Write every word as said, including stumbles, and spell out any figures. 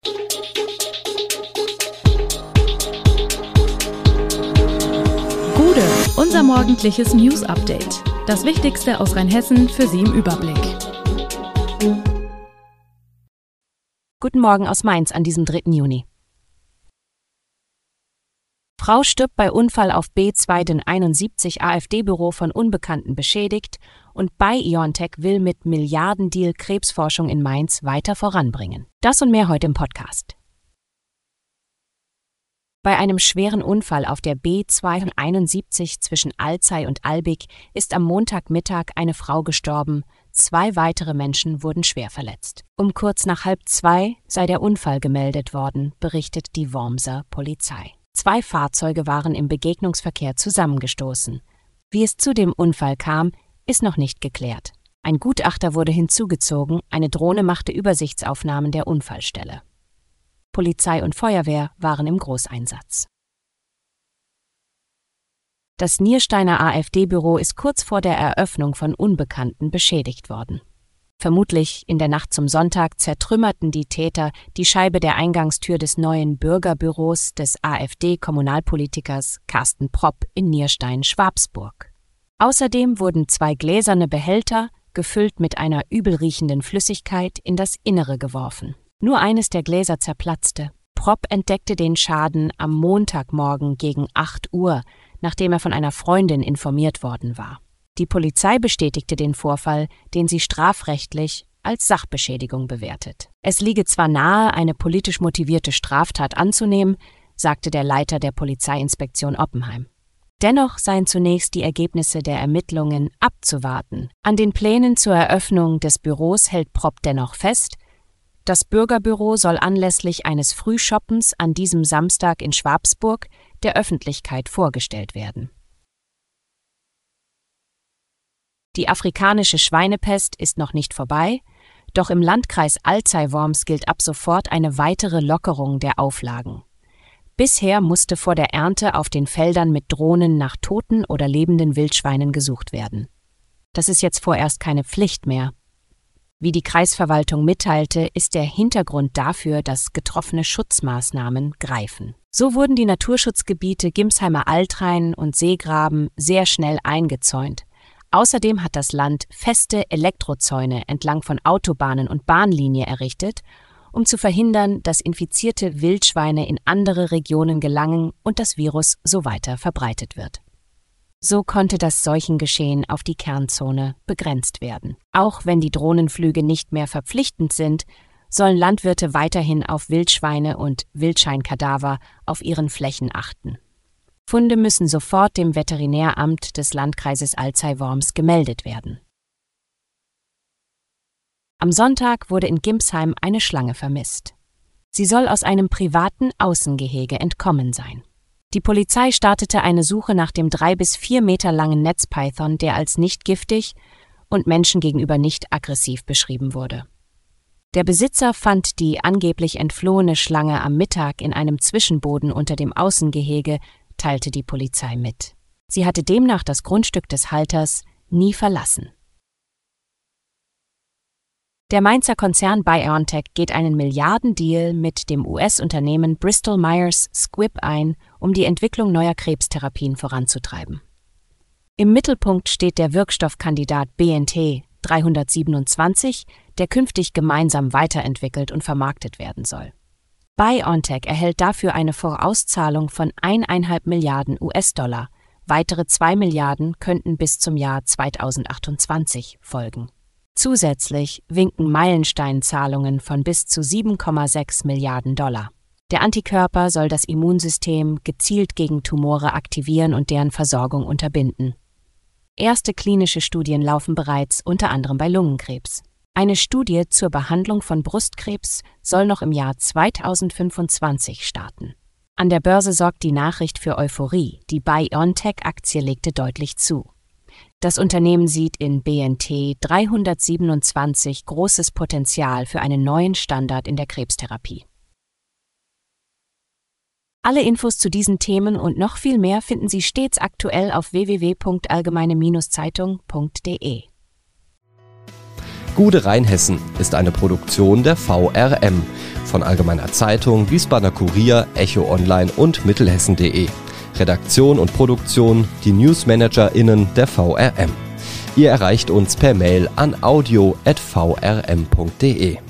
Gude, unser morgendliches News-Update. Das Wichtigste aus Rheinhessen für Sie im Überblick. Guten Morgen aus Mainz an diesem dritten Juni. Frau stirbt bei Unfall auf B zwei einundsiebzig AfD-Büro von Unbekannten beschädigt und BioNTech will mit Milliardendeal Krebsforschung in Mainz weiter voranbringen. Das und mehr heute im Podcast. Bei einem schweren Unfall auf der B zwei einundsiebzig zwischen Alzey und Albig ist am Montagmittag eine Frau gestorben, zwei weitere Menschen wurden schwer verletzt. Um kurz nach halb zwei sei der Unfall gemeldet worden, berichtet die Wormser Polizei. Zwei Fahrzeuge waren im Begegnungsverkehr zusammengestoßen. Wie es zu dem Unfall kam, ist noch nicht geklärt. Ein Gutachter wurde hinzugezogen, eine Drohne machte Übersichtsaufnahmen der Unfallstelle. Polizei und Feuerwehr waren im Großeinsatz. Das Niersteiner AfD-Büro ist kurz vor der Eröffnung von Unbekannten beschädigt worden. Vermutlich in der Nacht zum Sonntag zertrümmerten die Täter die Scheibe der Eingangstür des neuen Bürgerbüros des AfD-Kommunalpolitikers Carsten Propp in Nierstein-Schwabsburg. Außerdem wurden zwei gläserne Behälter, gefüllt mit einer übelriechenden Flüssigkeit, in das Innere geworfen. Nur eines der Gläser zerplatzte. Propp entdeckte den Schaden am Montagmorgen gegen acht Uhr, nachdem er von einer Freundin informiert worden war. Die Polizei bestätigte den Vorfall, den sie strafrechtlich als Sachbeschädigung bewertet. Es liege zwar nahe, eine politisch motivierte Straftat anzunehmen, sagte der Leiter der Polizeiinspektion Oppenheim. Dennoch seien zunächst die Ergebnisse der Ermittlungen abzuwarten. An den Plänen zur Eröffnung des Büros hält Propp dennoch fest, das Bürgerbüro soll anlässlich eines Frühshoppens an diesem Samstag in Schwabsburg der Öffentlichkeit vorgestellt werden. Die afrikanische Schweinepest ist noch nicht vorbei, doch im Landkreis Alzey-Worms gilt ab sofort eine weitere Lockerung der Auflagen. Bisher musste vor der Ernte auf den Feldern mit Drohnen nach toten oder lebenden Wildschweinen gesucht werden. Das ist jetzt vorerst keine Pflicht mehr. Wie die Kreisverwaltung mitteilte, ist der Hintergrund dafür, dass getroffene Schutzmaßnahmen greifen. So wurden die Naturschutzgebiete Gimsheimer Altrhein und Seegraben sehr schnell eingezäunt. Außerdem hat das Land feste Elektrozäune entlang von Autobahnen und Bahnlinie errichtet, um zu verhindern, dass infizierte Wildschweine in andere Regionen gelangen und das Virus so weiter verbreitet wird. So konnte das Seuchengeschehen auf die Kernzone begrenzt werden. Auch wenn die Drohnenflüge nicht mehr verpflichtend sind, sollen Landwirte weiterhin auf Wildschweine und Wildschweinkadaver auf ihren Flächen achten. Funde müssen sofort dem Veterinäramt des Landkreises Alzey-Worms gemeldet werden. Am Sonntag wurde in Gimsheim eine Schlange vermisst. Sie soll aus einem privaten Außengehege entkommen sein. Die Polizei startete eine Suche nach dem drei bis vier Meter langen Netzpython, der als nicht giftig und Menschen gegenüber nicht aggressiv beschrieben wurde. Der Besitzer fand die angeblich entflohene Schlange am Mittag in einem Zwischenboden unter dem Außengehege, teilte die Polizei mit. Sie hatte demnach das Grundstück des Halters nie verlassen. Der Mainzer Konzern BioNTech geht einen Milliardendeal mit dem U S-Unternehmen Bristol Myers Squibb ein, um die Entwicklung neuer Krebstherapien voranzutreiben. Im Mittelpunkt steht der Wirkstoffkandidat B N T dreihundertsiebenundzwanzig, der künftig gemeinsam weiterentwickelt und vermarktet werden soll. BioNTech erhält dafür eine Vorauszahlung von eineinhalb Milliarden U S-Dollar. Weitere zwei Milliarden könnten bis zum Jahr zweitausendachtundzwanzig folgen. Zusätzlich winken Meilensteinzahlungen von bis zu sieben Komma sechs Milliarden Dollar. Der Antikörper soll das Immunsystem gezielt gegen Tumore aktivieren und deren Versorgung unterbinden. Erste klinische Studien laufen bereits, unter anderem bei Lungenkrebs. Eine Studie zur Behandlung von Brustkrebs soll noch im Jahr zweitausendfünfundzwanzig starten. An der Börse sorgt die Nachricht für Euphorie. Die BioNTech-Aktie legte deutlich zu. Das Unternehmen sieht in B N T dreihundertsiebenundzwanzig großes Potenzial für einen neuen Standard in der Krebstherapie. Alle Infos zu diesen Themen und noch viel mehr finden Sie stets aktuell auf w w w punkt allgemeine Zeitung punkt de. Gude Rheinhessen ist eine Produktion der V R M von Allgemeiner Zeitung, Wiesbadener Kurier, Echo Online und Mittelhessen punkt de. Redaktion und Produktion die NewsmanagerInnen der V R M. Ihr erreicht uns per Mail an audio at v r m punkt de.